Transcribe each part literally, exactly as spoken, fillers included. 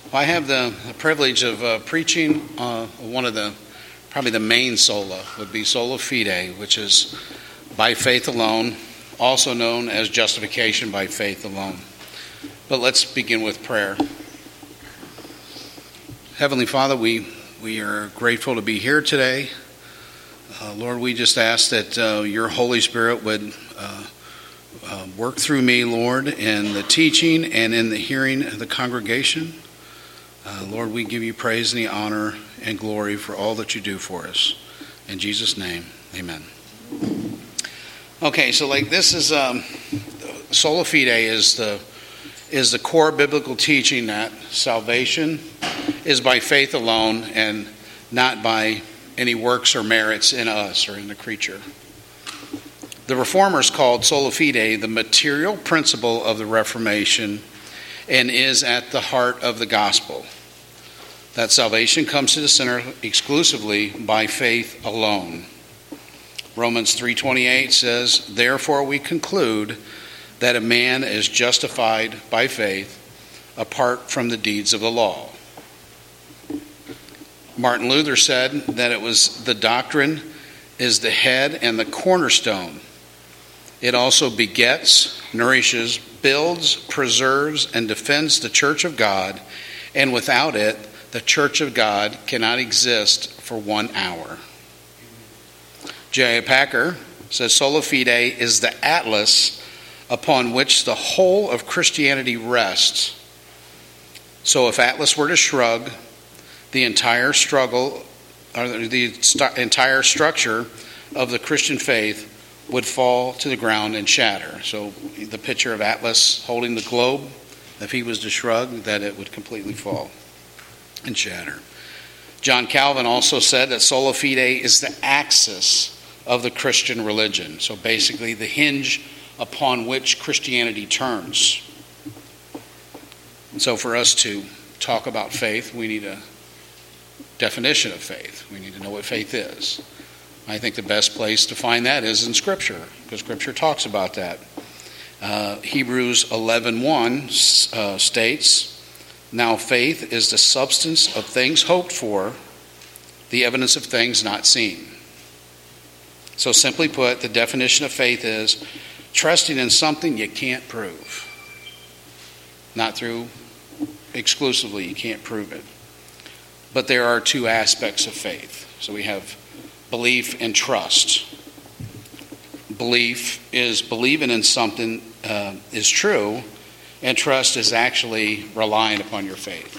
Well, I have the, the privilege of uh, preaching uh, one of the, probably the main sola would be sola fide, which is by faith alone, also known as justification by faith alone. But let's begin with prayer. Heavenly Father, we, we are grateful to be here today. Uh, Lord, we just ask that uh, your Holy Spirit would uh, uh, work through me, Lord, in the teaching and in the hearing of the congregation. Uh, Lord, we give you praise and the honor and glory for all that you do for us. In Jesus' name, amen. Okay, so like this is, um, sola fide is the, is the core biblical teaching that salvation is by faith alone and not by any works or merits in us or in the creature. The Reformers called sola fide the material principle of the Reformation and is at the heart of the gospel. That salvation comes to the sinner exclusively by faith alone. Romans three twenty-eight says, "Therefore we conclude that a man is justified by faith apart from the deeds of the law." Martin Luther said that it was the doctrine is the head and the cornerstone. It also begets, nourishes, builds, preserves, and defends the church of God, and without it, the church of God cannot exist for one hour. J I Packer says sola fide is the atlas upon which the whole of Christianity rests. So if Atlas were to shrug, the entire struggle, or the st- entire structure of the Christian faith would fall to the ground and shatter. So the picture of Atlas holding the globe, if he was to shrug, that it would completely fall and shatter. John Calvin also said that sola fide is the axis of the Christian religion. So basically the hinge upon which Christianity turns. And so for us to talk about faith, we need a definition of faith. We need to know what faith is. I think the best place to find that is in Scripture, because Scripture talks about that. Uh, Hebrews eleven one uh, states, "Now faith is the substance of things hoped for, the evidence of things not seen." So simply put, the definition of faith is trusting in something you can't prove. Not through exclusively, you can't prove it. But there are two aspects of faith. So we have belief and trust. Belief is believing in something uh, is true, and trust is actually relying upon your faith.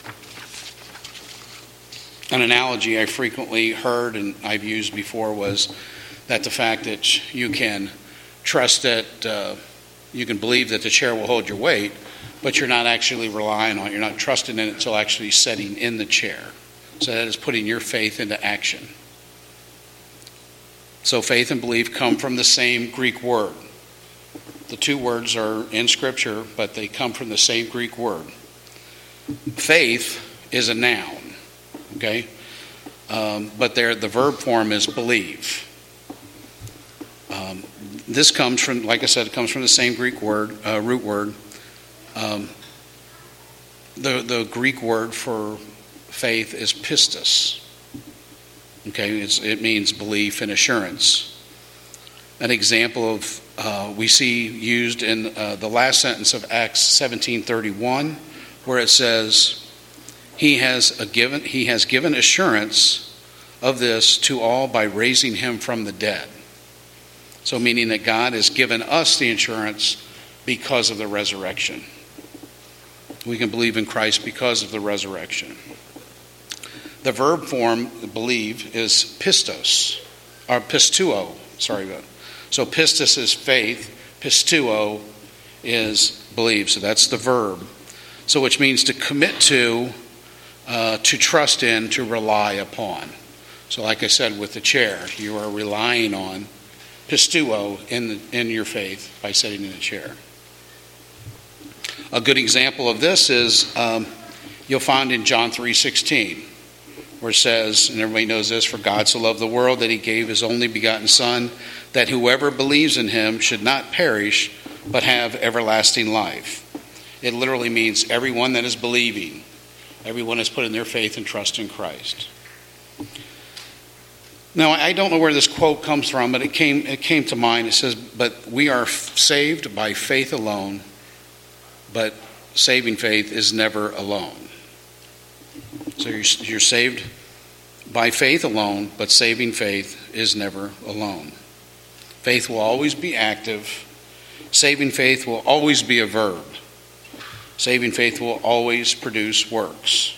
An analogy I frequently heard and I've used before was that the fact that you can trust that, uh, you can believe that the chair will hold your weight, but you're not actually relying on it. You're not trusting in it until actually sitting in the chair. So that is putting your faith into action. So faith and belief come from the same Greek word. The two words are in Scripture, but they come from the same Greek word. Faith is a noun, okay? Um, but there, the verb form is believe. Um, this comes from, like I said, it comes from the same Greek word, uh, root word. Um, the the Greek word for faith is pistis. Okay, it's, it means belief and assurance. An example of uh, we see used in uh, the last sentence of Acts seventeen thirty-one, where it says, "He has a given he has given assurance of this to all by raising him from the dead." So meaning that God has given us the assurance because of the resurrection. We can believe in Christ because of the resurrection. The verb form, believe, is pistos, or pistuo, sorry about it. So pistis is faith, pistuo is believe, so that's the verb. So which means to commit to, uh, to trust in, to rely upon. So like I said with the chair, you are relying on pistuo in, the, in your faith by sitting in a chair. A good example of this is um, you'll find in John three sixteen, where it says, and everybody knows this, "For God so loved the world that he gave his only begotten Son, that whoever believes in him should not perish, but have everlasting life." It literally means everyone that is believing Everyone has put in their faith and trust in Christ. Now, I don't know where this quote comes from, but it came it came to mind. It says, "But we are saved by faith alone, but saving faith is never alone." So you're, you're saved by faith alone, but saving faith is never alone. Faith will always be active. Saving faith will always be a verb. Saving faith will always produce works.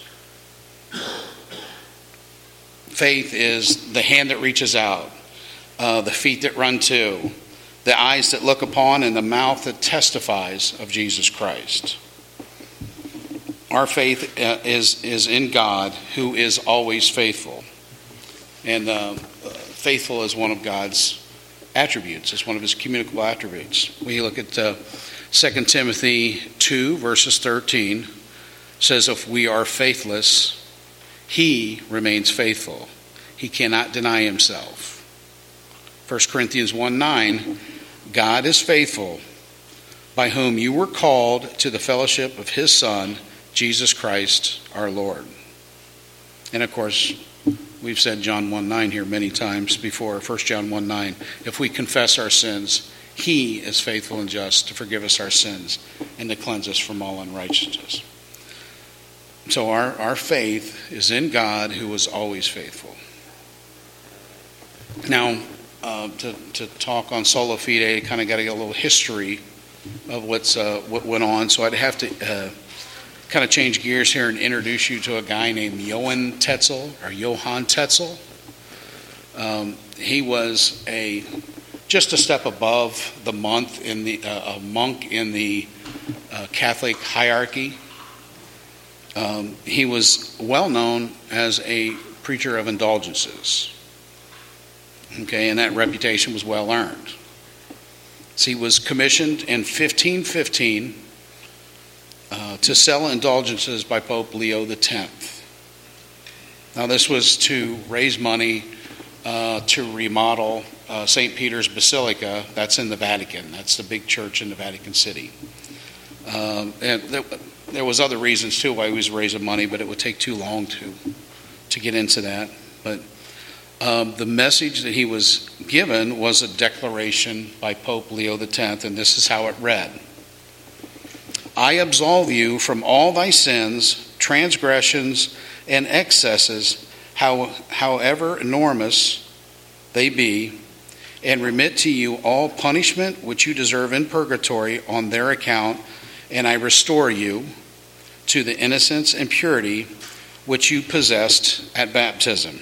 Faith is the hand that reaches out, uh, the feet that run to, the eyes that look upon, and the mouth that testifies of Jesus Christ. Our faith uh, is, is in God, who is always faithful. And uh, faithful is one of God's attributes. It's one of his communicable attributes. We look at uh, Second Timothy two, verses thirteen. It says, "If we are faithless, he remains faithful. He cannot deny himself." First Corinthians one nine, "God is faithful, by whom you were called to the fellowship of his Son, Jesus Christ our Lord." And of course, we've said John one nine here many times before. First John one nine, "If we confess our sins, he is faithful and just to forgive us our sins and to cleanse us from all unrighteousness." So our, our faith is in God, who is always faithful. Now, uh, to, to talk on Sola Fide, kind of got to get a little history of what's uh, what went on. So I'd have to uh, kind of change gears here and introduce you to a guy named Johann Tetzel, or Johann Tetzel. Um, he was a just a step above the monk in the uh, a monk in the uh, Catholic hierarchy. Um, he was well known as a preacher of indulgences. Okay, and that reputation was well earned. So he was commissioned in fifteen fifteen uh, to sell indulgences by Pope Leo the tenth. Now, this was to raise money uh, to remodel uh, Saint Peter's Basilica. That's in the Vatican. That's the big church in the Vatican City. Um, and there, there was other reasons too why he was raising money, but it would take too long to to get into that. But um, the message that he was given was a declaration by Pope Leo the tenth, and this is how it read: "I absolve you from all thy sins, transgressions, and excesses, how, however enormous they be, and remit to you all punishment which you deserve in purgatory on their account, and I restore you to the innocence and purity which you possessed at baptism,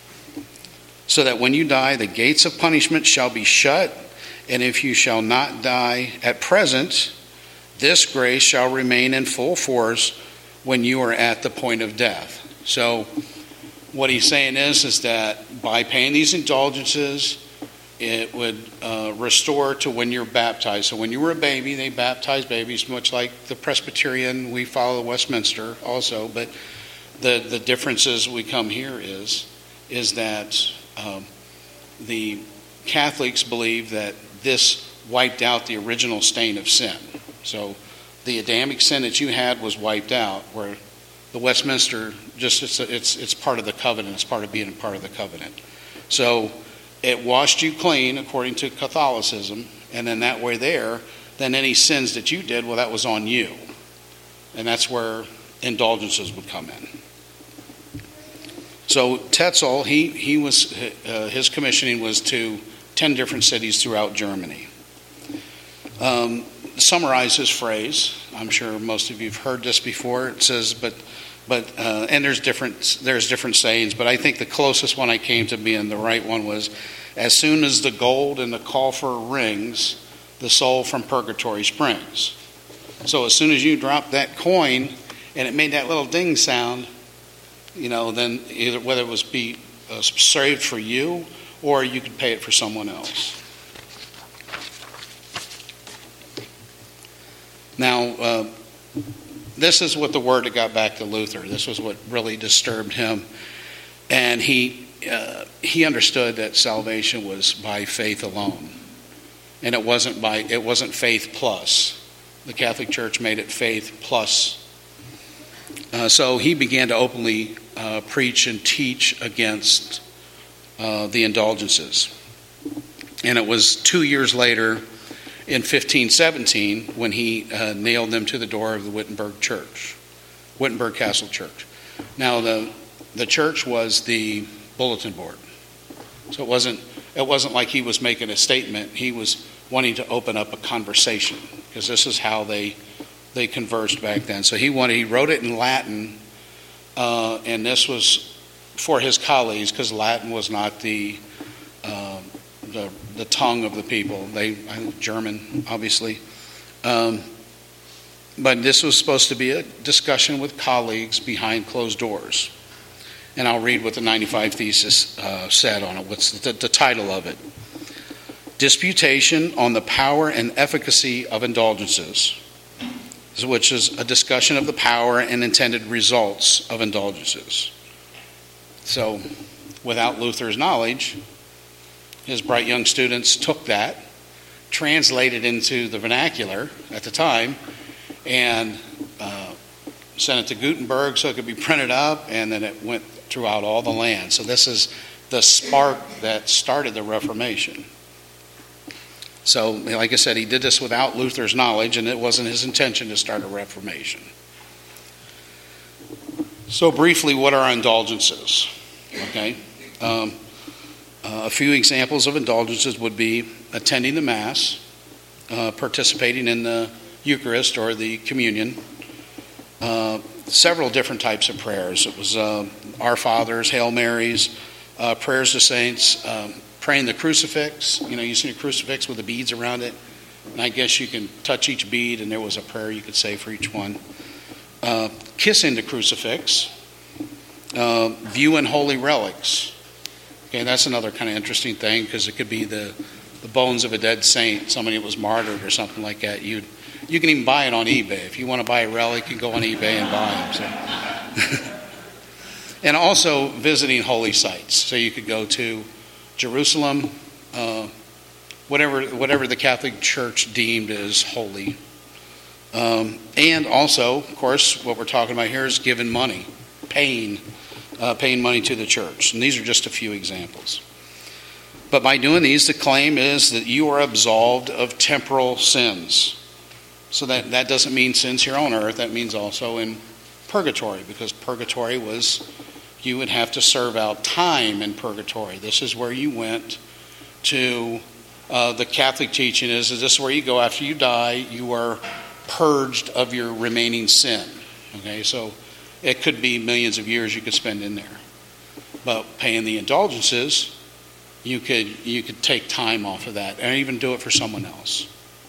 so that when you die, the gates of punishment shall be shut, and if you shall not die at present, this grace shall remain in full force when you are at the point of death." So what he's saying is, is that by paying these indulgences, it would uh, restore to when you're baptized. So when you were a baby, they baptized babies, much like the Presbyterian. We follow Westminster also, but the, the differences we come here is, is that um, the Catholics believe that this wiped out the original stain of sin. So the Adamic sin that you had was wiped out, where the Westminster, just it's, it's, it's part of the covenant. It's part of being a part of the covenant. So it washed you clean according to Catholicism, and then that way there, then any sins that you did, well, that was on you. And that's where indulgences would come in. So Tetzel, he, he was, uh, his commissioning was to ten different cities throughout Germany. Um, summarize his phrase. I'm sure most of you have heard this before. It says, but, but, uh, and there's different, there's different sayings, but I think the closest one I came to being the right one was, "As soon as the gold in the coffer rings, the soul from purgatory springs." So as soon as you drop that coin and it made that little ding sound, you know, then either whether it was be uh, saved for you or you could pay it for someone else. Now, uh, this is what the word that got back to Luther. This was what really disturbed him. And he uh, he understood that salvation was by faith alone. And it wasn't by it wasn't faith plus. The Catholic Church made it faith plus. Uh, so he began to openly uh, preach and teach against uh, the indulgences. And it was two years later, in fifteen seventeen, when he uh, nailed them to the door of the Wittenberg Church, Wittenberg Castle Church. Now, the the church was the bulletin board, so it wasn't it wasn't like he was making a statement. He was wanting to open up a conversation, because this is how they they conversed back then. So he wanted he wrote it in Latin, uh, and this was for his colleagues, because Latin was not the uh, the the tongue of the people. They German, obviously. Um, But this was supposed to be a discussion with colleagues behind closed doors. And I'll read what the ninety-five Thesis uh, said on it. What's the, the title of it? Disputation on the Power and Efficacy of Indulgences, which is a discussion of the power and intended results of indulgences. So, without Luther's knowledge, his bright young students took that, translated into the vernacular at the time, and uh, sent it to Gutenberg so it could be printed up, and then it went throughout all the land. So this is the spark that started the Reformation. So, like I said, he did this without Luther's knowledge, and it wasn't his intention to start a Reformation. So briefly, what are indulgences? Okay, um, uh, a few examples of indulgences would be attending the Mass, uh, participating in the Eucharist or the communion, uh, several different types of prayers. It was uh, Our Fathers, Hail Marys, uh, prayers to saints, um, praying the crucifix. You know, you see a crucifix with the beads around it, and I guess you can touch each bead, and there was a prayer you could say for each one. Uh, kissing the crucifix, uh, viewing holy relics. Okay, that's another kind of interesting thing, because it could be the, the bones of a dead saint, somebody that was martyred or something like that. You'd You can even buy it on eBay. If you want to buy a relic, you can go on eBay and buy them. So. And also visiting holy sites. So you could go to Jerusalem, uh, whatever whatever the Catholic Church deemed as holy. Um, and also, of course, what we're talking about here is giving money, paying, uh, paying money to the church. And these are just a few examples. But by doing these, the claim is that you are absolved of temporal sins. So that, that doesn't mean sins here on earth. That means also in purgatory, because purgatory was, you would have to serve out time in purgatory. This is where you went to, uh, the Catholic teaching is, is this is where you go after you die, you are purged of your remaining sin. Okay, so it could be millions of years you could spend in there. But paying the indulgences, you could you could take time off of that, and even do it for someone else.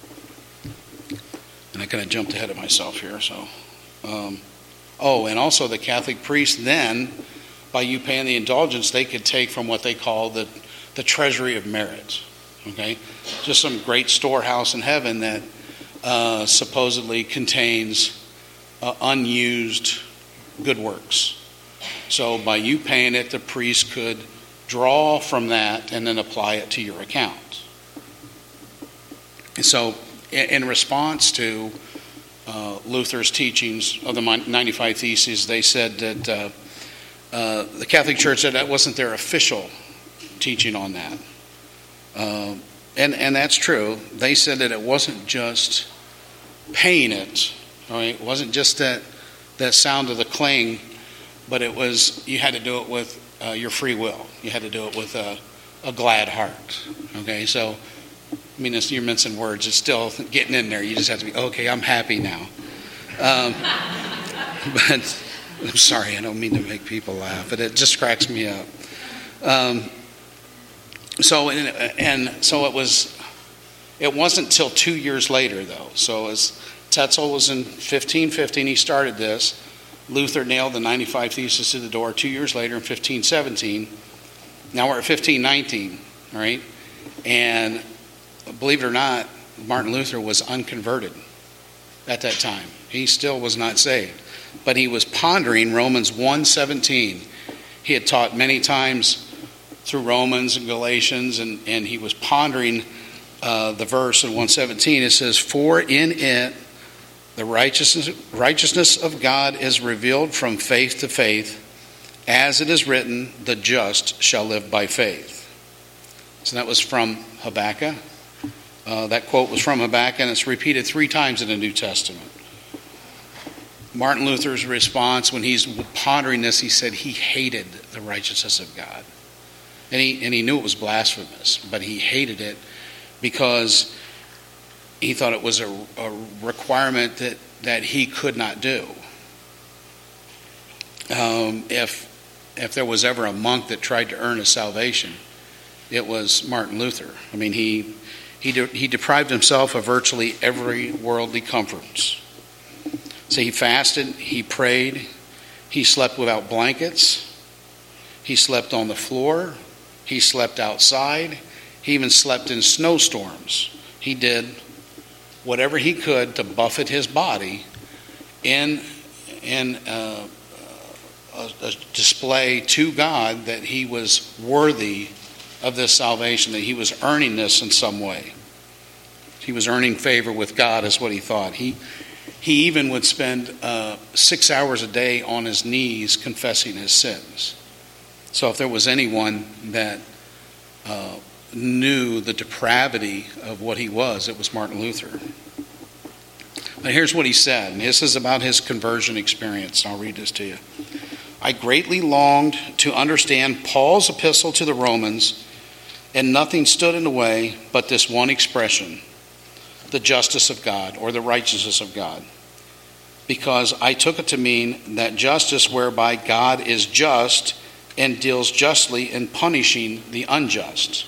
And I kind of jumped ahead of myself here. So, um, oh, and also the Catholic priest then, by you paying the indulgence, they could take from what they call the the treasury of merit. Okay, just some great storehouse in heaven that uh, supposedly contains uh, unused good works. So by you paying it, the priest could draw from that and then apply it to your account. And so, in response to uh, Luther's teachings of the ninety-five Theses, they said that uh, uh, the Catholic Church said that wasn't their official teaching on that. Uh, and, and that's true. They said that it wasn't just paying it, right? It wasn't just that, that sound of the clang, but it was, you had to do it with uh, your free will. You had to do it with a, a glad heart. Okay, so I mean, you're mincing words. It's still getting in there. You just have to be, okay, I'm happy now. Um, but I'm sorry, I don't mean to make people laugh, but it just cracks me up. Um, so, and, and so it was, it wasn't till two years later, though. So as Tetzel was in fifteen fifteen, he started this. Luther nailed the ninety-five Theses to the door two years later in fifteen seventeen. Now we're at fifteen nineteen, all right? And believe it or not, Martin Luther was unconverted at that time. He still was not saved. But he was pondering Romans one seventeen. He had taught many times through Romans and Galatians, and, and he was pondering uh, the verse in one seventeen. It says, "For in it The righteousness, righteousness of God is revealed from faith to faith, as it is written, the just shall live by faith. So that was from Habakkuk. Uh, that quote was from Habakkuk, and it's repeated three times in the New Testament. Martin Luther's response when he's pondering this, he said he hated the righteousness of God. And he, and he knew it was blasphemous, but he hated it because he thought it was a, a requirement that, that he could not do. Um, if, if there was ever a monk that tried to earn his salvation, it was Martin Luther. I mean, he, he, de- he deprived himself of virtually every worldly comfort. So he fasted, he prayed, he slept without blankets, he slept on the floor, he slept outside, he even slept in snowstorms. He did whatever he could to buffet his body in, in uh, a, a display to God that he was worthy of this salvation, that he was earning this in some way. He was earning favor with God is what he thought. He He even would spend uh, six hours a day on his knees confessing his sins. So if there was anyone that uh, knew the depravity of what he was, it was Martin Luther. But here's what he said, and this is about his conversion experience. I'll read this to you. I greatly longed to understand Paul's epistle to the Romans, and nothing stood in the way but this one expression, the justice of God, or the righteousness of God, because I took it to mean that justice whereby God is just and deals justly in punishing the unjust.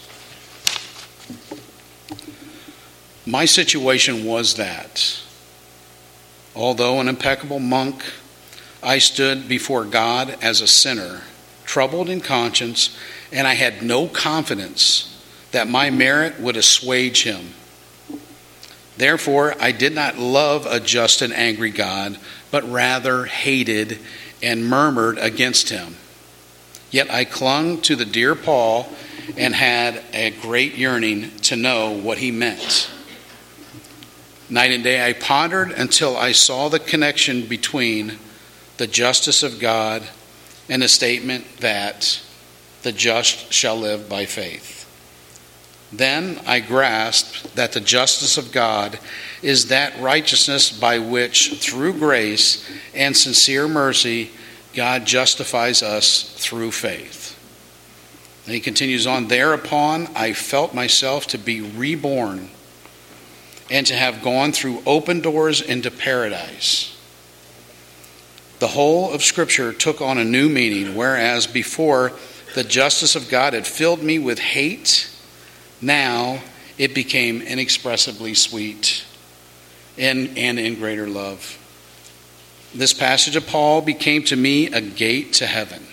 My situation was that, although an impeccable monk, I stood before God as a sinner, troubled in conscience, and I had no confidence that my merit would assuage him. Therefore, I did not love a just and angry God, but rather hated and murmured against him. Yet I clung to the dear Paul and had a great yearning to know what he meant. Night and day I pondered until I saw the connection between the justice of God and the statement that the just shall live by faith. Then I grasped that the justice of God is that righteousness by which, through grace and sincere mercy, God justifies us through faith. And he continues on, thereupon I felt myself to be reborn and to have gone through open doors into paradise. The whole of Scripture took on a new meaning, whereas before the justice of God had filled me with hate, now it became inexpressibly sweet and, and in greater love. This passage of Paul became to me a gate to heaven.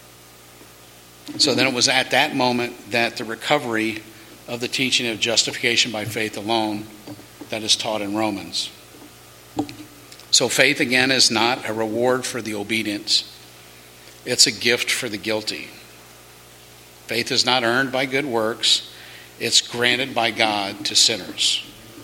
So then it was at that moment that the recovery of the teaching of justification by faith alone that is taught in Romans. So faith, again, is not a reward for the obedient. It's a gift for the guilty. Faith is not earned by good works. It's granted by God to sinners.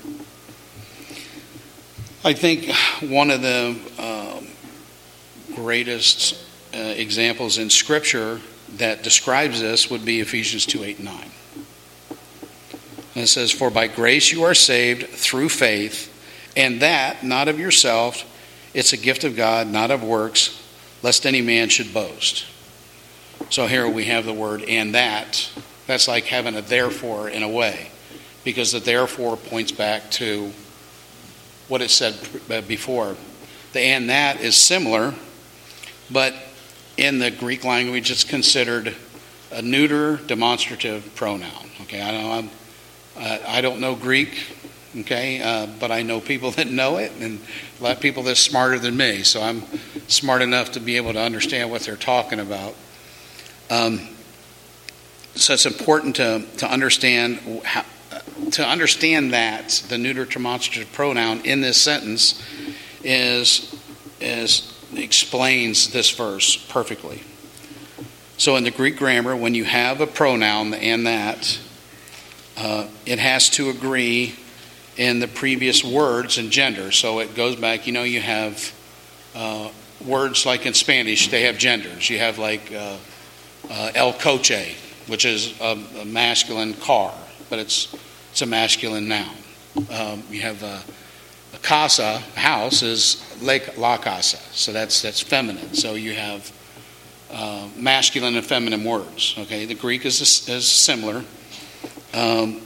I think one of the uh, greatest uh, examples in Scripture that describes this would be Ephesians two, eight, and nine. And it says, for by grace you are saved through faith, and that not of yourself, it's a gift of God, not of works, lest any man should boast. So here we have the word and that. That's like having a therefore in a way, because the therefore points back to what it said before. The and that is similar, but in the Greek language it's considered a neuter demonstrative pronoun. Okay, I know I'm, uh, I don't know Greek, okay, uh, but I know people that know it, and a lot of people that's smarter than me, so I'm smart enough to be able to understand what they're talking about. Um, So it's important to, to understand how, to understand that the neuter demonstrative pronoun in this sentence is, is explains this verse perfectly. So in the Greek grammar, when you have a pronoun and that, uh, it has to agree in the previous words and gender. So it goes back, you know, you have uh, words like in Spanish, they have genders. You have like uh, uh, el coche, which is a, a masculine car, but it's it's a masculine noun. Um, you have a, a casa, house, is like la casa, so that's that's feminine. So you have uh, masculine and feminine words. Okay, the Greek is is similar. Um,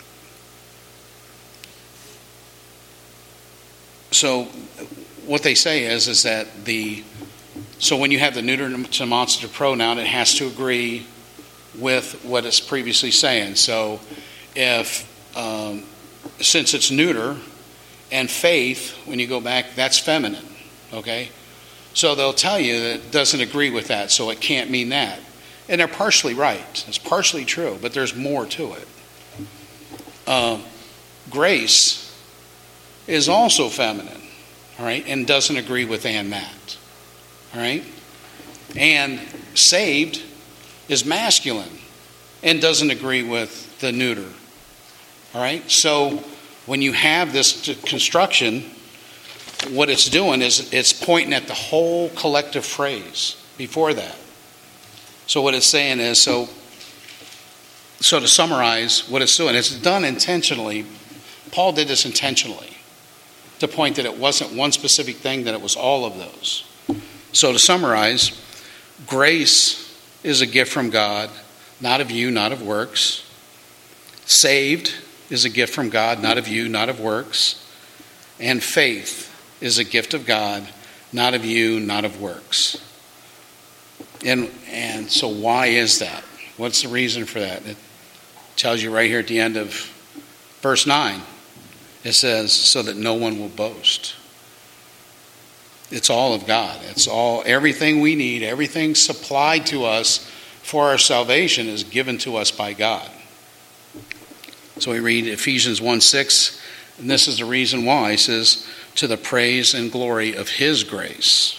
so what they say is is that the so when you have the neuter demonstrative pronoun, it has to agree with what it's previously saying. So if um, since it's neuter and faith, when you go back, that's feminine. Okay, so they'll tell you that it doesn't agree with that, so it can't mean that. And they're partially right. It's partially true, but there's more to it. Uh, grace is also feminine, all right, and doesn't agree with and that, all right? And saved is masculine and doesn't agree with the neuter, all right? So when you have this construction, what it's doing is it's pointing at the whole collective phrase before that. So what it's saying is, so so to summarize what it's doing, it's done intentionally. Paul did this intentionally to point that it wasn't one specific thing, that it was all of those. So to summarize, grace is a gift from God, not of you, not of works. Saved is a gift from God, not of you, not of works. And faith is a gift of God, not of you, not of works. And and so why is that? What's the reason for that? It tells you right here at the end of verse nine. It says, so that no one will boast. It's all of God. It's all, everything we need, everything supplied to us for our salvation is given to us by God. So we read Ephesians one six, and this is the reason why. It says, to the praise and glory of His grace.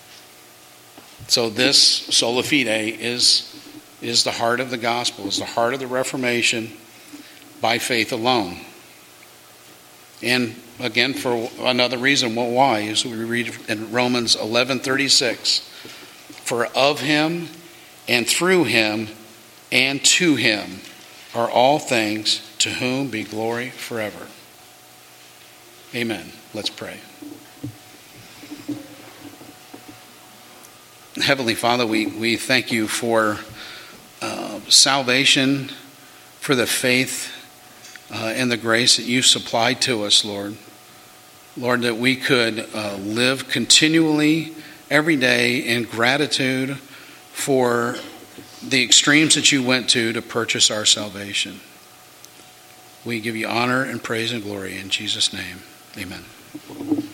So this sola fide is, is the heart of the gospel, is the heart of the Reformation, by faith alone. And again, for another reason, well, why? Is we read in Romans eleven thirty-six, for of Him and through Him and to Him are all things, to whom be glory forever. Amen. Let's pray. Heavenly Father, we, we thank you for uh, salvation, for the faith uh, and the grace that you supplied to us, Lord. Lord, that we could uh, live continually every day in gratitude for the extremes that you went to to purchase our salvation. We give you honor and praise and glory in Jesus' name. Amen.